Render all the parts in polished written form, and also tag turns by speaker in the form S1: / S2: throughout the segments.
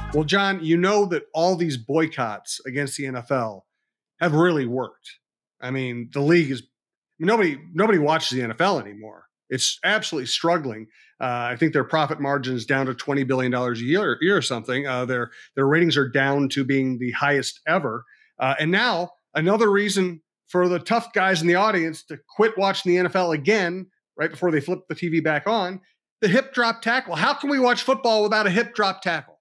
S1: Well, John, you know that all these boycotts against the NFL have really worked. I mean, the league is nobody watches the NFL anymore. It's absolutely struggling. I think their profit margin is down to $20 billion a year or something. Their ratings are down to being the highest ever. And now another reason for the tough guys in the audience to quit watching the NFL again right before they flip the TV back on. The hip drop tackle. How can we watch football without a hip drop tackle?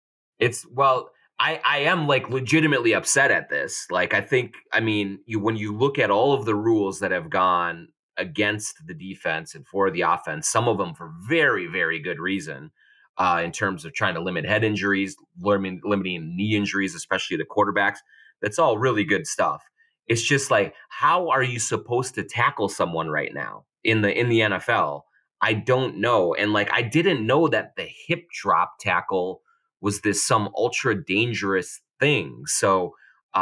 S2: I am like legitimately upset at this. Like, I mean, when you look at all of the rules that have gone against the defense and for the offense, some of them for very, very good reason, in terms of trying to limit head injuries, limiting knee injuries, especially the quarterbacks. That's all really good stuff. It's just like, how are you supposed to tackle someone right now in the NFL? I don't know. And like, I didn't know that the hip drop tackle was this some ultra dangerous thing. So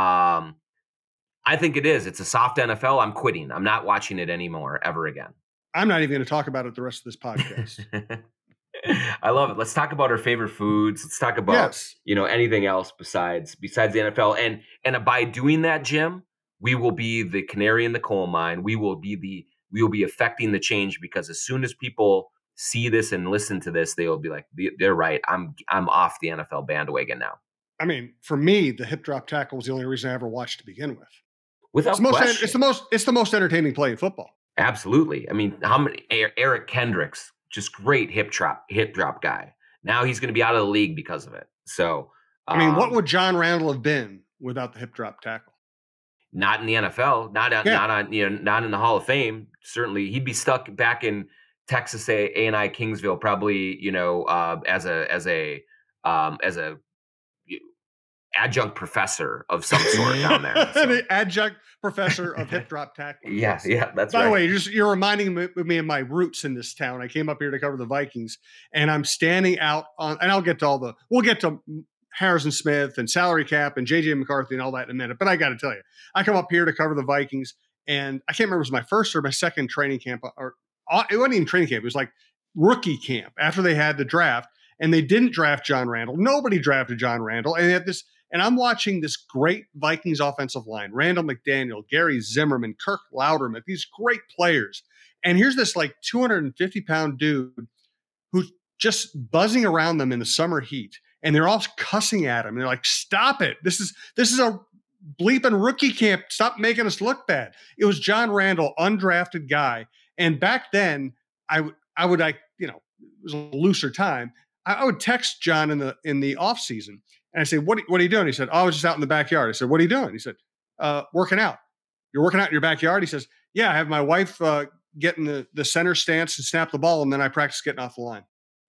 S2: I think it is. It's a soft NFL. I'm quitting. I'm not watching it anymore ever again.
S1: I'm not even going to talk about it the rest of this podcast.
S2: I love it. Let's talk about our favorite foods. Let's talk about
S1: Yes.
S2: anything else besides the NFL. And by doing that, Jim, we will be the canary in the coal mine. We will be affecting the change, because as soon as people see this and listen to this, they will be like, they're right. I'm off the NFL bandwagon now.
S1: I mean, for me, the hip drop tackle was the only reason I ever watched to begin with.
S2: Without question.
S1: It's the most entertaining play in football.
S2: Absolutely. I mean, how many Eric Kendricks, just great hip drop guy. Now he's going to be out of the league because of it. So,
S1: I mean, what would John Randle have been without the hip drop tackle?
S2: Not in the NFL, not in the Hall of Fame. Certainly, he'd be stuck back in Texas A&I Kingsville, probably, as a adjunct professor of some sort down there. So.
S1: The adjunct professor of hip drop tackle.
S2: Yeah, that's
S1: By
S2: right.
S1: the way, you're reminding me of my roots in this town. I came up here to cover the Vikings, and I'm standing out on, and we'll get to Harrison Smith and salary cap and JJ McCarthy and all that in a minute. But I got to tell you, I come up here to cover the Vikings, and I can't remember if it was my first or my second training camp, or it wasn't even training camp. It was like rookie camp after they had the draft, and they didn't draft John Randle. Nobody drafted John Randle, and they had this. And I'm watching this great Vikings offensive line, Randall McDaniel, Gary Zimmerman, Kirk Loudermilk, these great players. And here's this like 250-pound dude who's just buzzing around them in the summer heat. And they're all cussing at him. And they're like, stop it. This is a bleeping rookie camp. Stop making us look bad. It was John Randle, undrafted guy. And back then, I would it was a looser time. I would text John in the off season. And I say, what are you doing? He said, I was just out in the backyard. I said, what are you doing? He said, working out. You're working out in your backyard? He says, yeah, I have my wife get in the center stance and snap the ball, and then I practice getting off the line.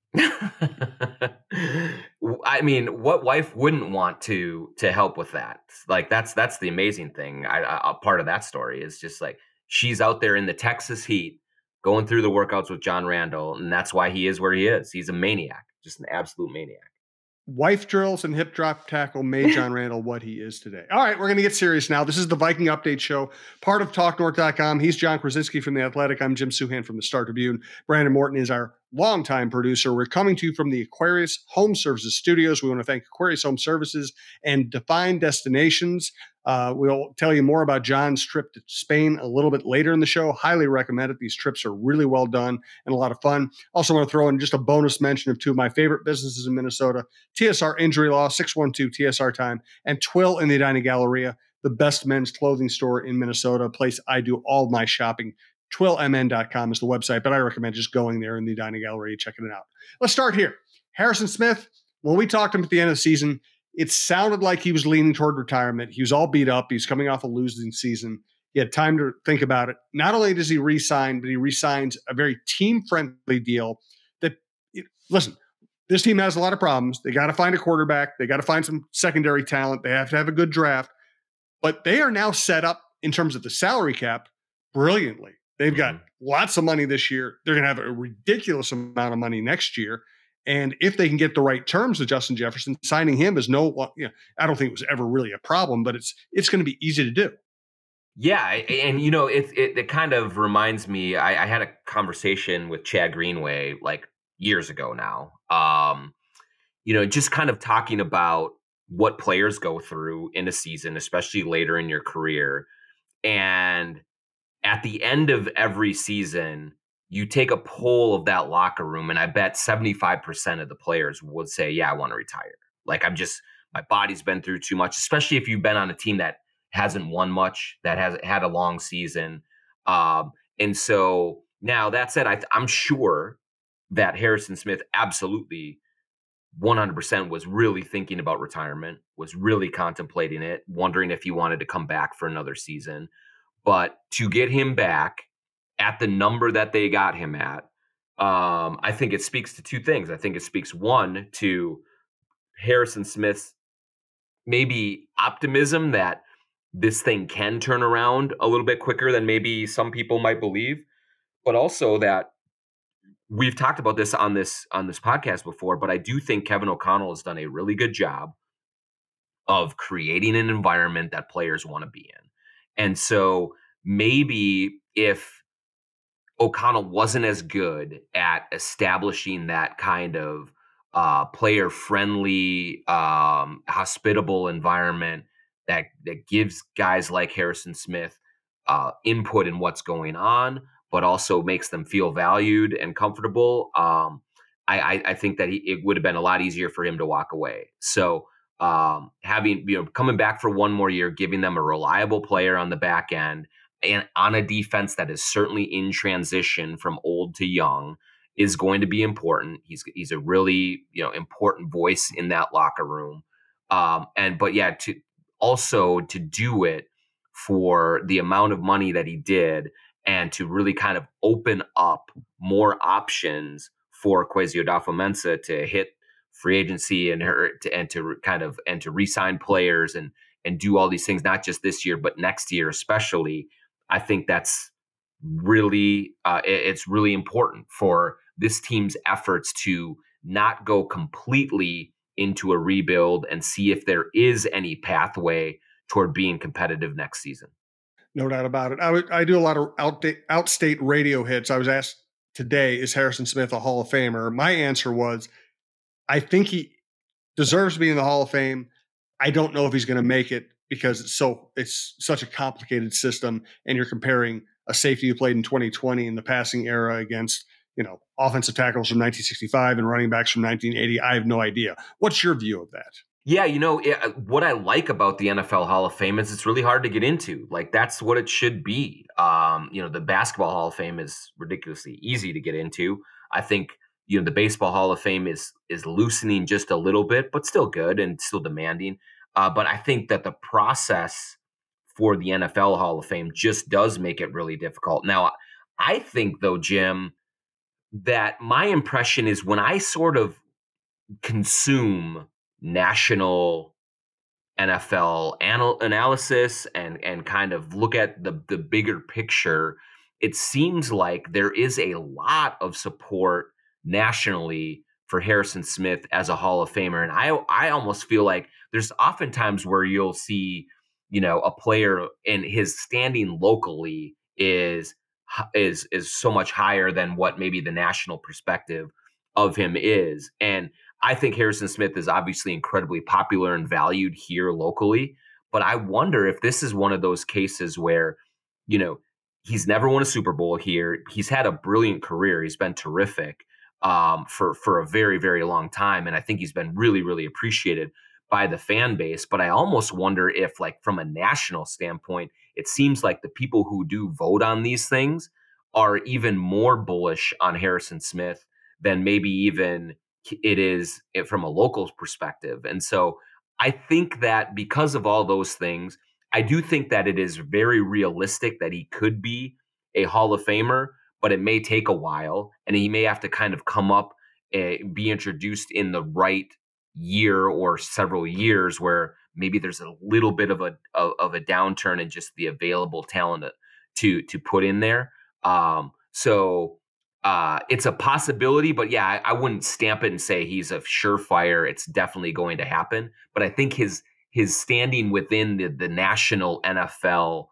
S2: I mean, what wife wouldn't want to help with that? Like, that's the amazing thing. A part of that story is just like, she's out there in the Texas heat going through the workouts with John Randle, and that's why he is where he is. He's a maniac, just an absolute maniac.
S1: Wife drills and hip drop tackle made John Randle what he is today. All right, we're going to get serious now. This is the Viking Update Show, part of TalkNorth.com. He's John Krasinski from The Athletic. I'm Jim Suhan from the Star Tribune. Brandon Morton is our longtime producer. We're coming to you from the Aquarius Home Services Studios. We want to thank Aquarius Home Services and Define Destinations. We'll tell you more about John's trip to Spain a little bit later in the show. Highly recommend it. These trips are really well done and a lot of fun. Also want to throw in just a bonus mention of two of my favorite businesses in Minnesota, TSR Injury Law, 612 TSR Time, and Twill in the Edina Galleria, the best men's clothing store in Minnesota, a place I do all my shopping. TwillMN.com is the website, but I recommend just going there in the Edina Galleria, checking it out. Let's start here. Harrison Smith, when we talked to him at the end of the season, it sounded like he was leaning toward retirement. He was all beat up. He's coming off a losing season. He had time to think about it. Not only does he re-sign, but he re-signs a very team-friendly deal that, listen, this team has a lot of problems. They got to find a quarterback. They got to find some secondary talent. They have to have a good draft. But they are now set up in terms of the salary cap brilliantly. They've got lots of money this year. They're going to have a ridiculous amount of money next year. And if they can get the right terms with Justin Jefferson, signing him is I don't think it was ever really a problem, but it's going to be easy to do.
S2: Yeah, and it kind of reminds me. I had a conversation with Chad Greenway like years ago now. just kind of talking about what players go through in a season, especially later in your career. And at the end of every season, you take a poll of that locker room, and I bet 75% of the players would say, yeah, I want to retire. Like, my body's been through too much, especially if you've been on a team that hasn't won much, that has had a long season. And so now that said, I'm sure that Harrison Smith absolutely 100% was really thinking about retirement, was really contemplating it, wondering if he wanted to come back for another season. But to get him back at the number that they got him at, I think it speaks to two things. I think it speaks, one, to Harrison Smith's maybe optimism that this thing can turn around a little bit quicker than maybe some people might believe, but also that we've talked about this on this podcast before, but I do think Kevin O'Connell has done a really good job of creating an environment that players want to be in. And so maybe if O'Connell wasn't as good at establishing that kind of player friendly, hospitable environment that gives guys like Harrison Smith input in what's going on, but also makes them feel valued and comfortable. I think that it would have been a lot easier for him to walk away. So having coming back for one more year, giving them a reliable player on the back end and on a defense that is certainly in transition from old to young is going to be important. He's a really important voice in that locker room. But yeah, to do it for the amount of money that he did and to really kind of open up more options for Kwesi Adofo-Mensah to hit free agency and to re-sign players and do all these things, not just this year but next year especially. I think that's really it's really important for this team's efforts to not go completely into a rebuild and see if there is any pathway toward being competitive next season.
S1: No doubt about it. I do a lot of outstate radio hits. I was asked today, is Harrison Smith a Hall of Famer? My answer was, I think he deserves to be in the Hall of Fame. I don't know if he's going to make it because it's such a complicated system, and you're comparing a safety who played in 2020 in the passing era against offensive tackles from 1965 and running backs from 1980. I have no idea. What's your view of that?
S2: Yeah, what I like about the NFL Hall of Fame is it's really hard to get into. Like, that's what it should be. The Basketball Hall of Fame is ridiculously easy to get into. I think the Baseball Hall of Fame is loosening just a little bit, but still good and still demanding. But I think that the process for the NFL Hall of Fame just does make it really difficult. Now, I think though, Jim, that my impression is when I sort of consume national NFL analysis and kind of look at the bigger picture, it seems like there is a lot of support nationally for Harrison Smith as a Hall of Famer. And I almost feel like there's oftentimes where you'll see, a player and his standing locally is so much higher than what maybe the national perspective of him is. And I think Harrison Smith is obviously incredibly popular and valued here locally, but I wonder if this is one of those cases where, he's never won a Super Bowl here. He's had a brilliant career. He's been terrific for a very, very long time, and I think he's been really, really appreciated by the fan base. But I almost wonder if, like, from a national standpoint, it seems like the people who do vote on these things are even more bullish on Harrison Smith than maybe even it is from a local perspective. And so I think that because of all those things, I do think that it is very realistic that he could be a Hall of Famer, but it may take a while and he may have to kind of come up, be introduced in the right year or several years where maybe there's a little bit of a downturn in just the available talent to put in there. It's a possibility, but yeah, I wouldn't stamp it and say he's a surefire. It's definitely going to happen. But I think his standing within the national NFL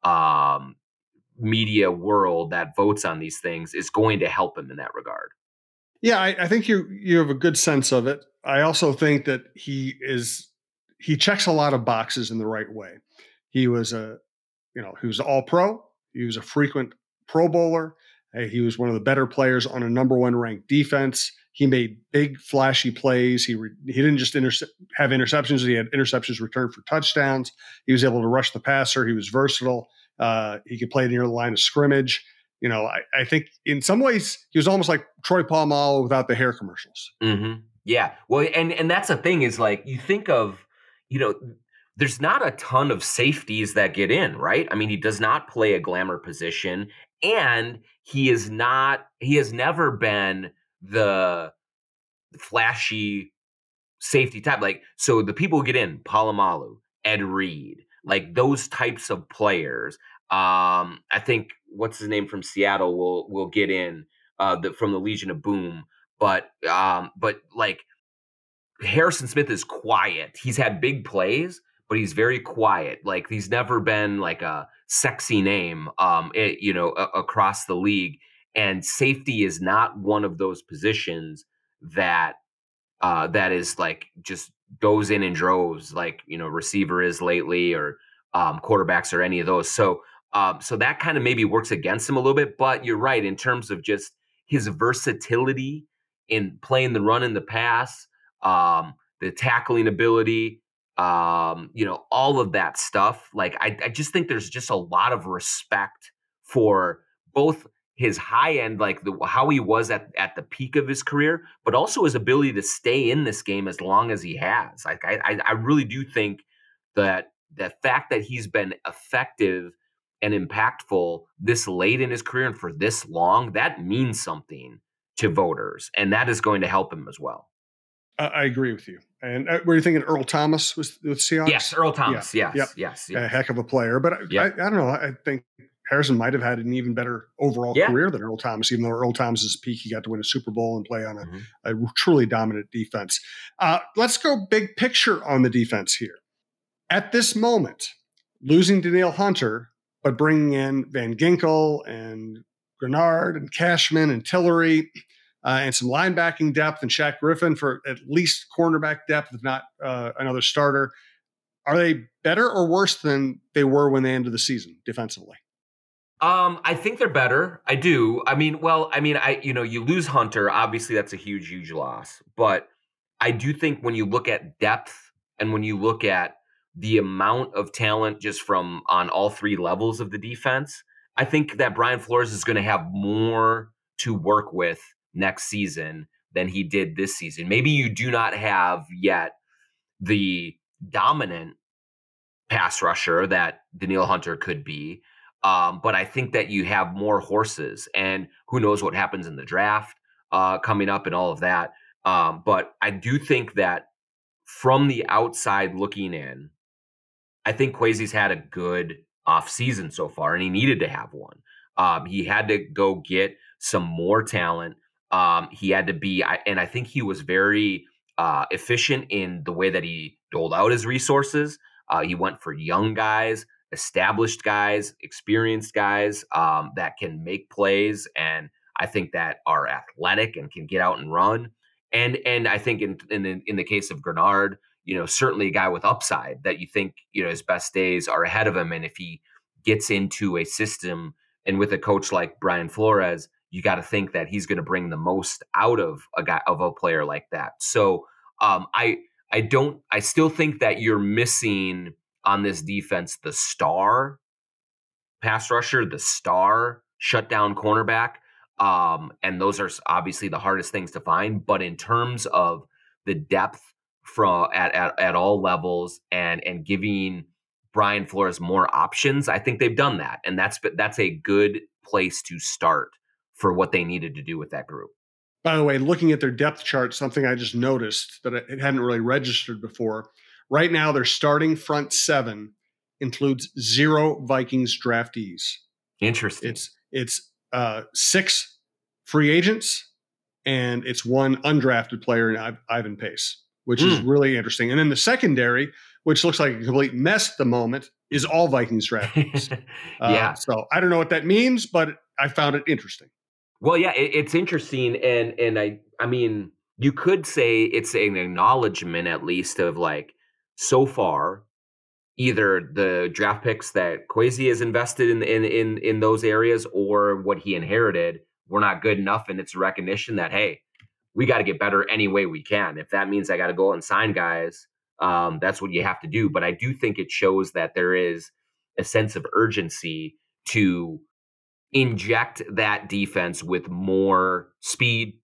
S2: media world that votes on these things is going to help him in that regard.
S1: Yeah, I think you have a good sense of it. I also think that he checks a lot of boxes in the right way. He was he was all pro. He was a frequent Pro Bowler. He was one of the better players on a number one ranked defense. He made big, flashy plays. He didn't just have interceptions. He had interceptions returned for touchdowns. He was able to rush the passer. He was versatile. He could play near the line of scrimmage. I think in some ways he was almost like Troy Polamalu without the hair commercials.
S2: Mm-hmm. Yeah. Well, and that's the thing is like you think of, there's not a ton of safeties that get in, right? I mean, he does not play a glamour position, and he has never been the flashy safety type. Like, so the people who get in, Polamalu, Ed Reed, like those types of players. I think what's his name from Seattle will get in from the Legion of Boom, but like Harrison Smith is quiet. He's had big plays, but he's very quiet. Like he's never been like a sexy name, across the league. And safety is not one of those positions that is like just goes in droves, like receiver is lately, or quarterbacks or any of those. So that kind of maybe works against him a little bit. But you're right in terms of just his versatility in playing the run and the pass, the tackling ability, all of that stuff. Like I just think there's just a lot of respect for both his high end, like how he was at the peak of his career, but also his ability to stay in this game as long as he has. Like I really do think that the fact that he's been effective and impactful this late in his career and for this long, that means something to voters, and that is going to help him as well.
S1: I agree with you. And were you thinking Earl Thomas with Seahawks?
S2: Yes, Earl Thomas.
S1: Yeah.
S2: Yes.
S1: A heck of a player. But I don't know. I think Harrison might have had an even better overall career than Earl Thomas, even though Earl Thomas's peak, he got to win a Super Bowl and play on a truly dominant defense. Let's go big picture on the defense here. At this moment, losing Danielle Hunter, but bringing in Van Ginkel and Grenard and Cashman and Tillery, and some linebacking depth and Shaq Griffin for at least cornerback depth, if not another starter. Are they better or worse than they were when they ended the season defensively?
S2: I think they're better. I do. You lose Hunter. Obviously, that's a huge loss. But I do think when you look at depth and when you look at the amount of talent just from on all three levels of the defense, I think that Brian Flores is going to have more to work with next season than he did this season. Maybe you do not have yet the dominant pass rusher that Danielle Hunter could be. But I think that you have more horses, and who knows what happens in the draft coming up and all of that. But I do think that from the outside looking in, I think Kwesi's had a good offseason so far, and he needed to have one. He had to go get some more talent. He had to be, and I think he was very efficient in the way that he doled out his resources. He went for young guys, established guys, experienced guys that can make plays, and I think that are athletic and can get out and run. And I think in the case of Grenard, certainly a guy with upside that you think his best days are ahead of him, and if he gets into a system and with a coach like Brian Flores, you got to think that he's going to bring the most out of a player like that. So I still think that you're missing on this defense the star pass rusher, the star shutdown cornerback. And those are obviously the hardest things to find. But in terms of the depth from at all levels and giving Brian Flores more options, I think they've done that. And that's a good place to start for what they needed to do with that group.
S1: By the way, looking at their depth chart, something I just noticed that it hadn't really registered before. Right now, their starting front seven includes 0 Vikings draftees.
S2: Interesting.
S1: It's 6 free agents and it's 1 undrafted player in Ivan Pace, which is really interesting. And then the secondary, which looks like a complete mess at the moment, is all Vikings draftees.
S2: Yeah.
S1: So I don't know what that means, but I found it interesting.
S2: Well, yeah, it's interesting, and I mean, you could say it's an acknowledgement, at least, of like, so far, either the draft picks that Kwesi has invested in those areas or what he inherited were not good enough, and it's a recognition that, hey, we got to get better any way we can. If that means I got to go out and sign guys, that's what you have to do. But I do think it shows that there is a sense of urgency to inject that defense with more speed,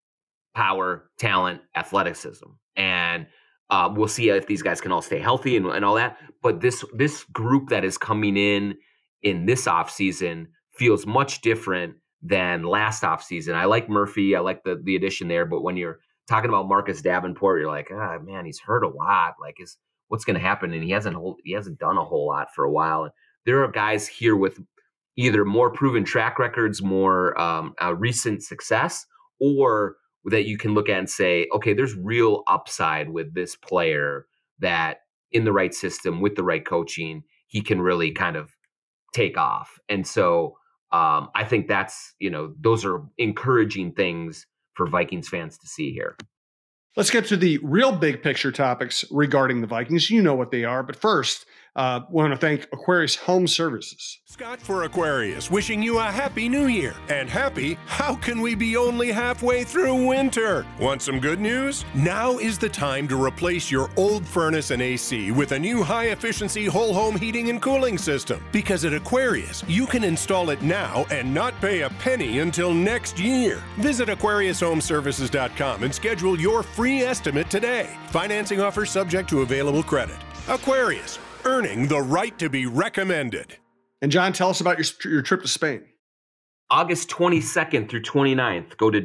S2: power, talent, athleticism, and we'll see if these guys can all stay healthy and all that. But this group that is coming in this offseason feels much different than last offseason. I like Murphy, I like the addition there, but when you're talking about Marcus Davenport, you're like, ah, man, he's hurt a lot. Like, is what's going to happen? And he hasn't done a whole lot for a while. And there are guys here with either more proven track records, more recent success, or that you can look at and say, okay, there's real upside with this player that in the right system with the right coaching, he can really kind of take off. And so I think those are encouraging things for Vikings fans to see here.
S1: Let's get to the real big picture topics regarding the Vikings. You know what they are. But first, I want to thank Aquarius Home Services.
S3: Scott for Aquarius, wishing you a happy new year. And happy, how can we be only halfway through winter? Want some good news? Now is the time to replace your old furnace and AC with a new high-efficiency whole home heating and cooling system. Because at Aquarius, you can install it now and not pay a penny until next year. Visit AquariusHomeservices.com and schedule your free estimate today. Financing offer subject to available credit. Aquarius, earning the right to be recommended.
S1: And John, tell us about your trip to Spain.
S2: August 22nd through 29th, go to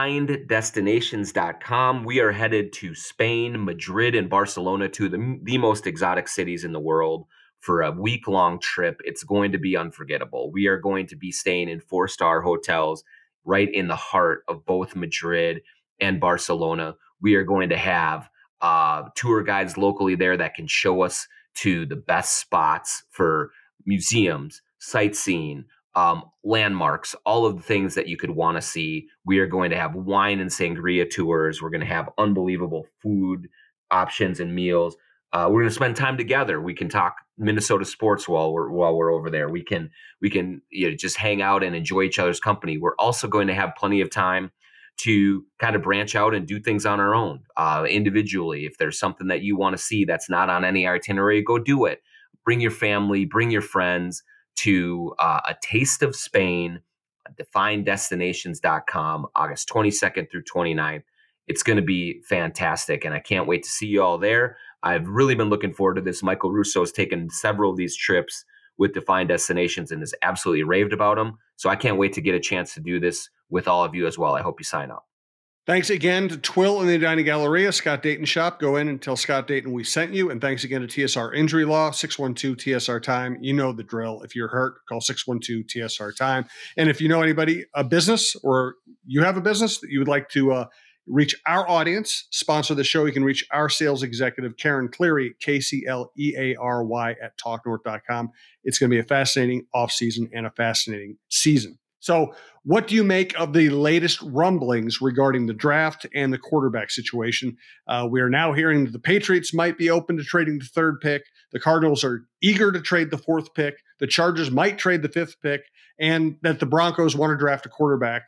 S2: defineddestinations.com. We are headed to Spain, Madrid, and Barcelona, two of the most exotic cities in the world, for a week-long trip. It's going to be unforgettable. We are going to be staying in 4-star hotels right in the heart of both Madrid and Barcelona. We are going to have tour guides locally there that can show us to the best spots for museums, sightseeing, landmarks, all of the things that you could want to see. We are going to have wine and sangria tours. We're going to have unbelievable food options and meals. We're going to spend time together. We can talk Minnesota sports while we're over there. We can just hang out and enjoy each other's company. We're also going to have plenty of time to kind of branch out and do things on our own, individually. If there's something that you want to see that's not on any itinerary, go do it. Bring your family, bring your friends to a taste of Spain, defineddestinations.com, August 22nd through 29th. It's going to be fantastic, and I can't wait to see you all there. I've really been looking forward to this. Michael Russo has taken several of these trips with Defined Destinations and has absolutely raved about them. So I can't wait to get a chance to do this with all of you as well. I hope you sign up.
S1: Thanks again to Twill and the Edina Galleria, Scott Dayton Shop. Go in and tell Scott Dayton we sent you. And thanks again to TSR Injury Law, 612-TSR-TIME. You know the drill. If you're hurt, call 612-TSR-TIME. And if you know anybody, a business, or you have a business that you would like to reach our audience, sponsor the show, you can reach our sales executive, Karen Cleary, KCLEARY at talknorth.com. It's going to be a fascinating offseason and a fascinating season. So what do you make of the latest rumblings regarding the draft and the quarterback situation? We are now hearing that the Patriots might be open to trading the 3rd pick. The Cardinals are eager to trade the 4th pick. The Chargers might trade the 5th pick, and that the Broncos want to draft a quarterback.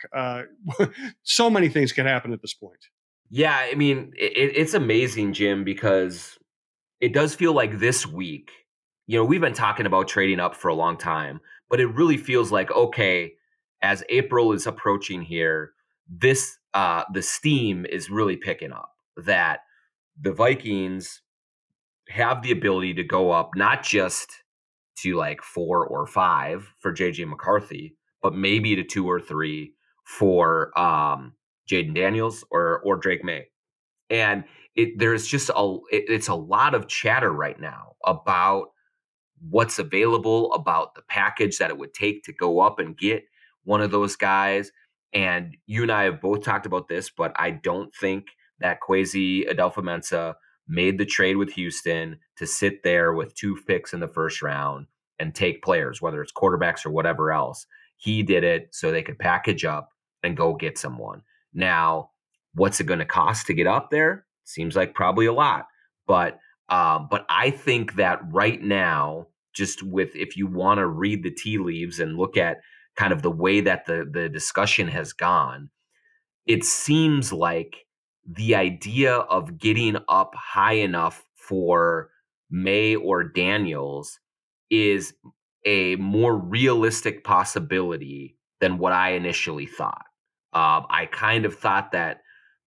S1: So many things can happen at this point.
S2: Yeah, I mean, it's amazing, Jim, because it does feel like this week, we've been talking about trading up for a long time, but it really feels like, okay, as April is approaching here, the steam is really picking up, that the Vikings have the ability to go up, not just to like 4 or 5 for JJ McCarthy, but maybe to 2 or 3 for Jaden Daniels or Drake May. And it's a lot of chatter right now about what's available, about the package that it would take to go up and get one of those guys. And you and I have both talked about this, but I don't think that Kwesi Adolfo-Mensah made the trade with Houston to sit there with 2 picks in the first round and take players, whether it's quarterbacks or whatever else. He did it so they could package up and go get someone. Now, What's it going to cost to get up there? Seems like probably a lot. But I think that right now, just with, if you want to read the tea leaves and look at kind of the way that the discussion has gone, it seems like the idea of getting up high enough for May or Daniels is a more realistic possibility than what I initially thought. I kind of thought that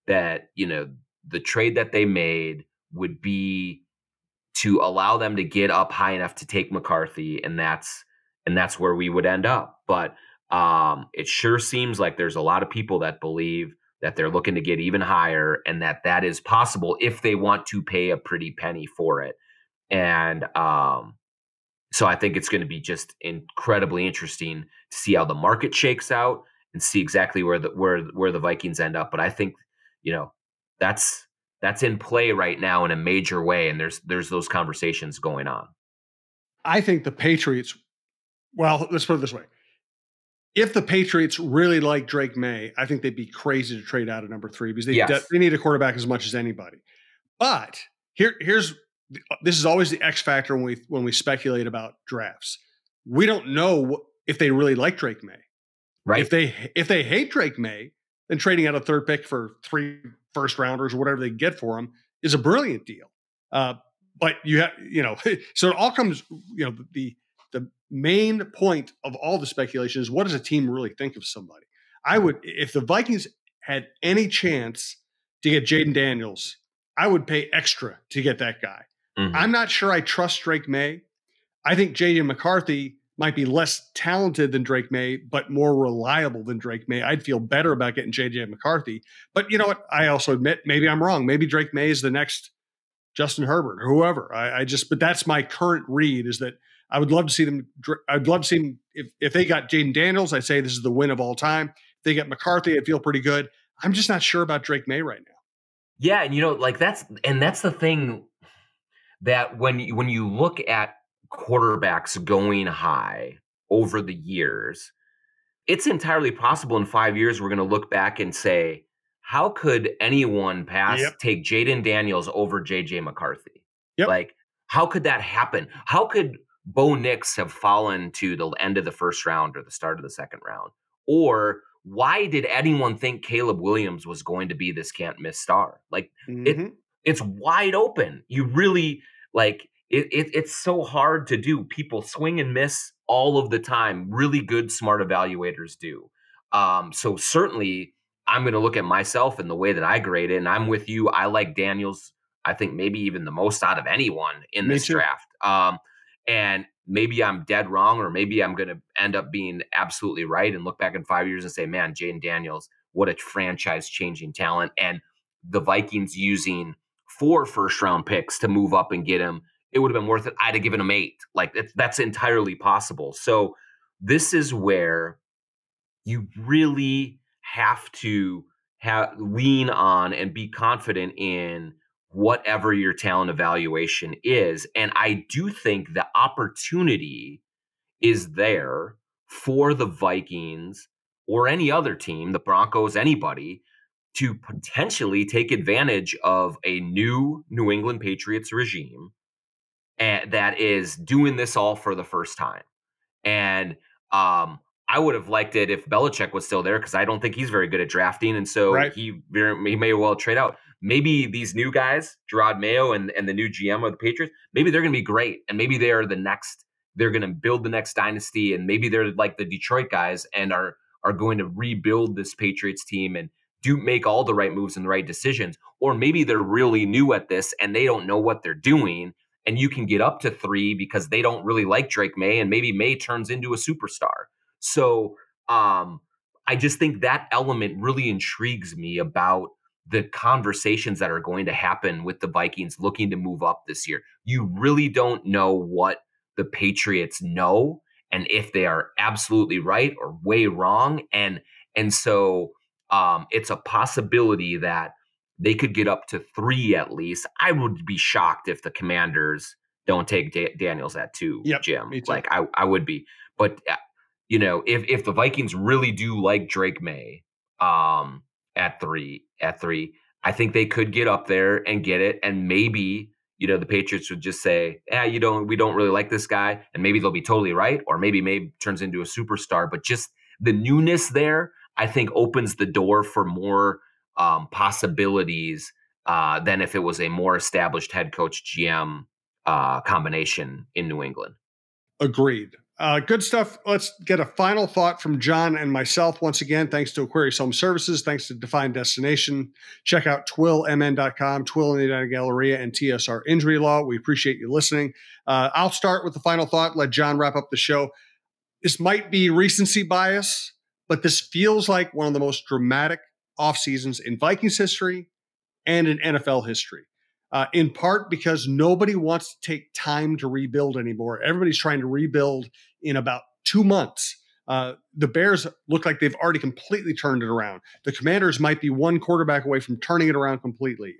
S2: the trade that they made would be to allow them to get up high enough to take McCarthy, and that's where we would end up. But it sure seems like there's a lot of people that believe that they're looking to get even higher, and that is possible if they want to pay a pretty penny for it. And so I think it's going to be just incredibly interesting to see how the market shakes out and see exactly where the Vikings end up. But I think, that's in play right now in a major way, and there's those conversations going on.
S1: I think the Patriots, well, let's put it this way. If the Patriots really like Drake May, I think they'd be crazy to trade out of number 3 because they need a quarterback as much as anybody. But this is always the X factor when we speculate about drafts. We don't know if they really like Drake May.
S2: Right.
S1: If they hate Drake May, then trading out a 3rd pick for 3 first rounders or whatever they get for him is a brilliant deal. But you have, so it all comes, the main point of all the speculation is, what does a team really think of somebody? If the Vikings had any chance to get Jaden Daniels, I would pay extra to get that guy. Mm-hmm. I'm not sure I trust Drake May. I think J.J. McCarthy might be less talented than Drake May, but more reliable than Drake May. I'd feel better about getting J.J. McCarthy. But you know what? I also admit, maybe I'm wrong. Maybe Drake May is the next Justin Herbert or whoever. But that's my current read, is that I would love to see them. I'd love to see them. If they got Jaden Daniels, I'd say this is the win of all time. If they get McCarthy, I'd feel pretty good. I'm just not sure about Drake May right now.
S2: Yeah. And that's the thing, that when you look at quarterbacks going high over the years, it's entirely possible in 5 years we're going to look back and say, how could anyone take Jaden Daniels over JJ McCarthy?
S1: Yep.
S2: Like, how could that happen? How could Bo Nix have fallen to the end of the first round or the start of the second round? Or why did anyone think Caleb Williams was going to be this can't miss star? Like, it's wide open. You really, like, it's so hard to do. People swing and miss all of the time. Really good, smart evaluators do. So certainly I'm going to look at myself and the way that I grade it, and I'm with you. I like Daniels, I think maybe even the most out of anyone in this draft. And maybe I'm dead wrong, or maybe I'm going to end up being absolutely right and look back in 5 years and say, man, Jaden Daniels, what a franchise-changing talent. And the Vikings using 4 first-round picks to move up and get him, it would have been worth it. I'd have given him 8. Like, that's entirely possible. So this is where you really have to lean on and be confident in whatever your talent evaluation is. And I do think the opportunity is there for the Vikings or any other team, the Broncos, anybody, to potentially take advantage of a new New England Patriots regime that is doing this all for the first time. And I would have liked it if Belichick was still there, because I don't think he's very good at drafting. And so he may well trade out. Maybe these new guys, Gerard Mayo and the new GM of the Patriots, maybe they're going to be great. And maybe they're going to build the next dynasty. And maybe they're like the Detroit guys and are going to rebuild this Patriots team and make all the right moves and the right decisions. Or maybe they're really new at this and they don't know what they're doing. And you can get up to 3 because they don't really like Drake May, and maybe May turns into a superstar. So I just think that element really intrigues me about the conversations that are going to happen with the Vikings looking to move up this year. You really don't know what the Patriots know and if they are absolutely right or way wrong. And so it's a possibility that they could get up to 3 at least. I would be shocked if the Commanders don't take Daniels at 2, Jim. Like, I would be. But, if the Vikings really do like Drake May, at three. I think they could get up there and get it, and maybe the Patriots would just say, we don't really like this guy, and maybe they'll be totally right, or maybe turns into a superstar. But just the newness there, I think, opens the door for more possibilities than if it was a more established head coach GM combination in New England.
S1: Agreed. Good stuff. Let's get a final thought from John and myself. Once again, thanks to Aquarius Home Services, thanks to Defined Destination. Check out twillmn.com, Twill and United Galleria, and TSR Injury Law. We appreciate you listening. I'll start with the final thought, let John wrap up the show. This might be recency bias, but this feels like one of the most dramatic off seasons in Vikings history and in NFL history. In part because nobody wants to take time to rebuild anymore. Everybody's trying to rebuild in about 2 months. The Bears look like they've already completely turned it around. The Commanders might be one quarterback away from turning it around completely.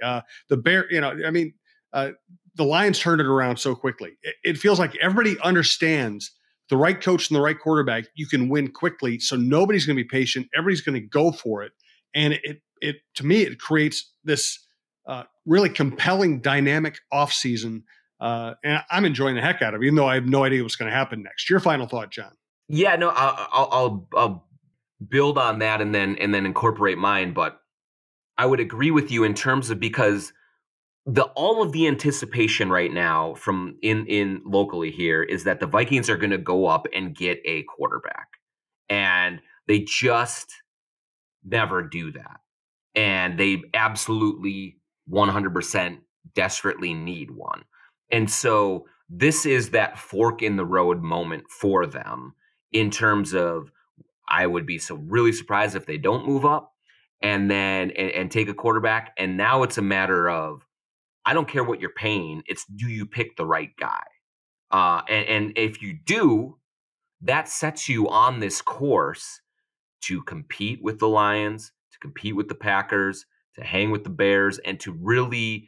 S1: The Lions turned it around so quickly. It feels like everybody understands the right coach and the right quarterback, you can win quickly. So nobody's going to be patient. Everybody's going to go for it. And it to me, it creates this really compelling, dynamic offseason. And I'm enjoying the heck out of it, even though I have no idea what's going to happen next. Your final thought, John?
S2: Yeah, no, I'll build on that and then incorporate mine. But I would agree with you in terms of, because all of the anticipation right now from in locally here is that the Vikings are going to go up and get a quarterback, and they just never do that. And they absolutely 100% desperately need one. And so this is that fork in the road moment for them in terms of, I would be really surprised if they don't move up and then and take a quarterback. And now it's a matter of, I don't care what you're paying. It's, do you pick the right guy? And if you do, that sets you on this course to compete with the Lions, to compete with the Packers, to hang with the Bears, and to really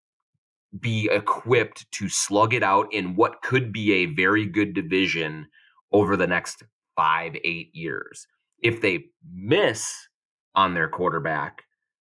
S2: be equipped to slug it out in what could be a very good division over the next 5-8 years. If they miss on their quarterback,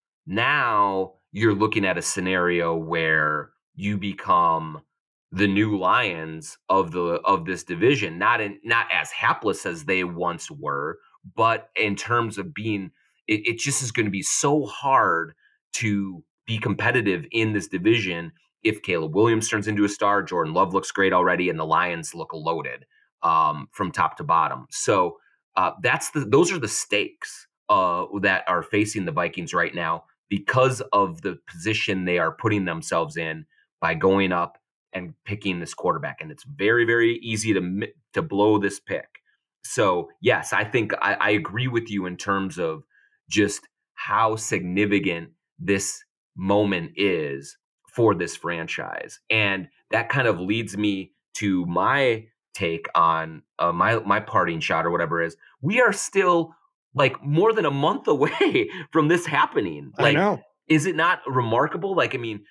S2: now you're looking at a scenario where you become the new Lions of this division, not as hapless as they once were, but in terms of being, it just is going to be so hard to be competitive in this division if Caleb Williams turns into a star, Jordan Love looks great already, and the Lions look loaded from top to bottom. So those are the stakes that are facing the Vikings right now, because of the position they are putting themselves in by going up and picking this quarterback. And it's very, very easy to blow this pick. So yes, I think I agree with you in terms of just how significant this moment is for this franchise. And that kind of leads me to my take on my parting shot or whatever is, we are still like more than a month away from this happening. Like,
S1: I know.
S2: Is it not remarkable? Like, I mean,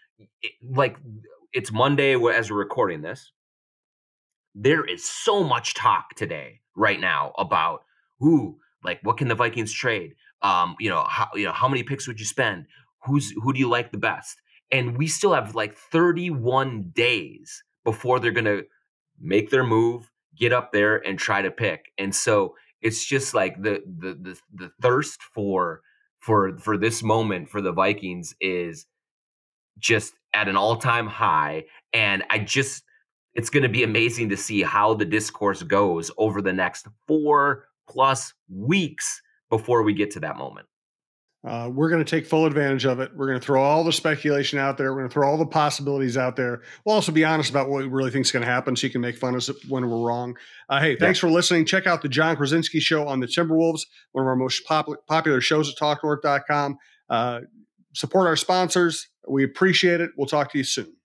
S2: it's Monday as we're recording this. There is so much talk today, right now, about what can the Vikings trade? How many picks would you spend? Who do you like the best? And we still have like 31 days before they're going to make their move, get up there and try to pick. And so it's just like the thirst for this moment for the Vikings is just at an all-time high. And it's going to be amazing to see how the discourse goes over the next 4+ weeks before we get to that moment.
S1: We're going to take full advantage of it. We're going to throw all the speculation out there. We're going to throw all the possibilities out there. We'll also be honest about what we really think is going to happen, so you can make fun of us when we're wrong. Hey, thanks for listening. Check out the John Krasinski Show on the Timberwolves, one of our most popular shows at TalkNorth.com. Support our sponsors. We appreciate it. We'll talk to you soon.